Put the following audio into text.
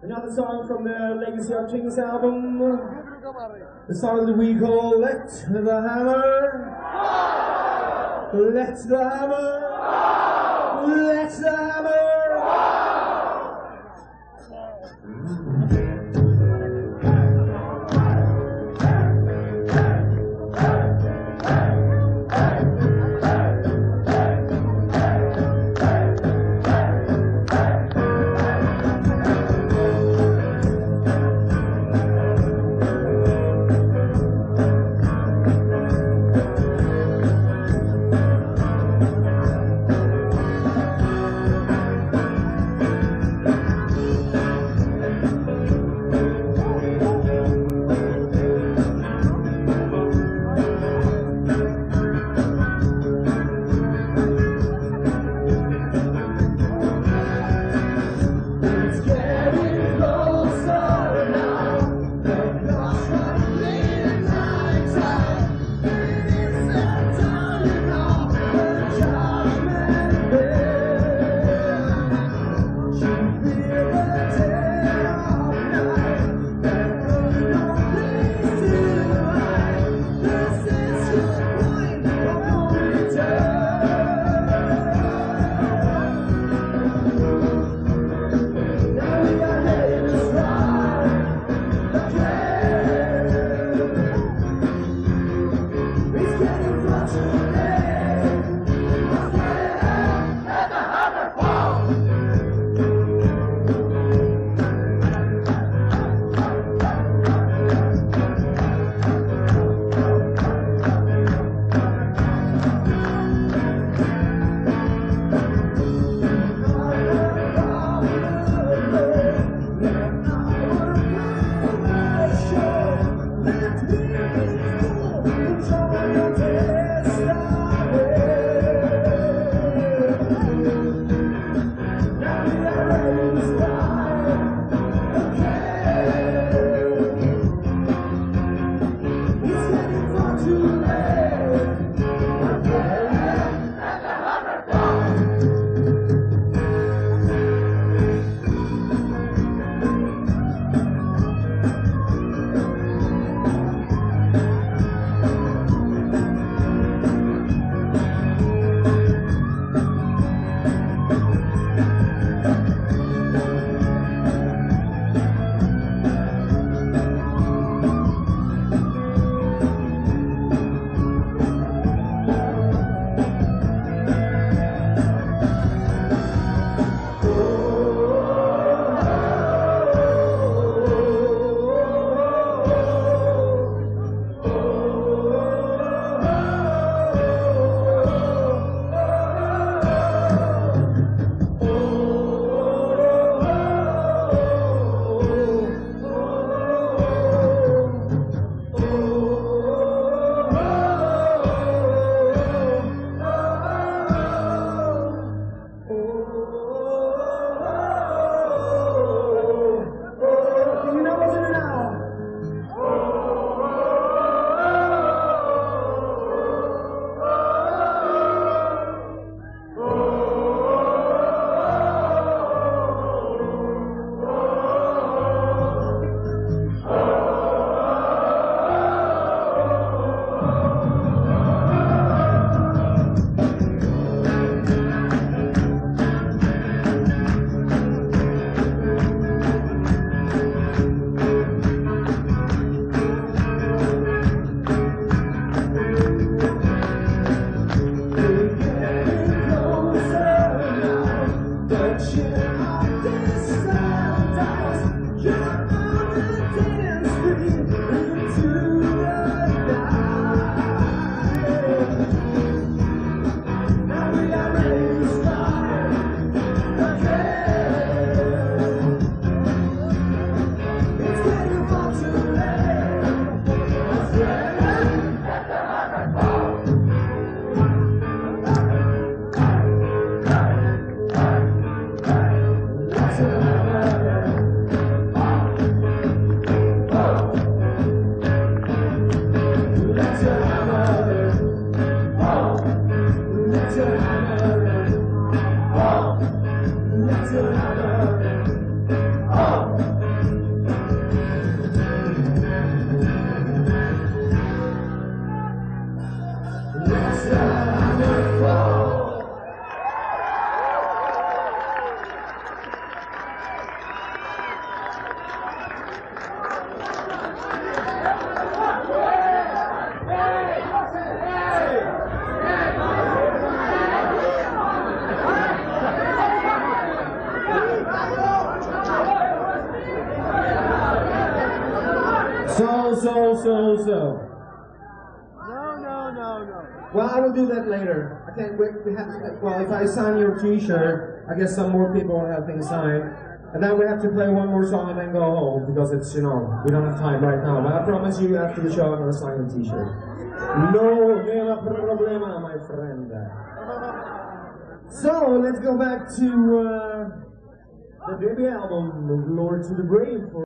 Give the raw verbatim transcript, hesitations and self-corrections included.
Another song from the Legacy of Kings album. The song that we call Let the Hammer. Let the Hammer. Let the Hammer. so, so, so. No, no, no, no. Well, I will do that later. I can't wait. We have to, well, if I sign your T-shirt, I guess some more people will have things signed. And then we have to play one more song and then go home because it's, you know, we don't have time right now. But I promise you after the show I'm going to sign a T-shirt. No problema, my friend. So, let's go back to uh, the debut album, Lord to the Grave. For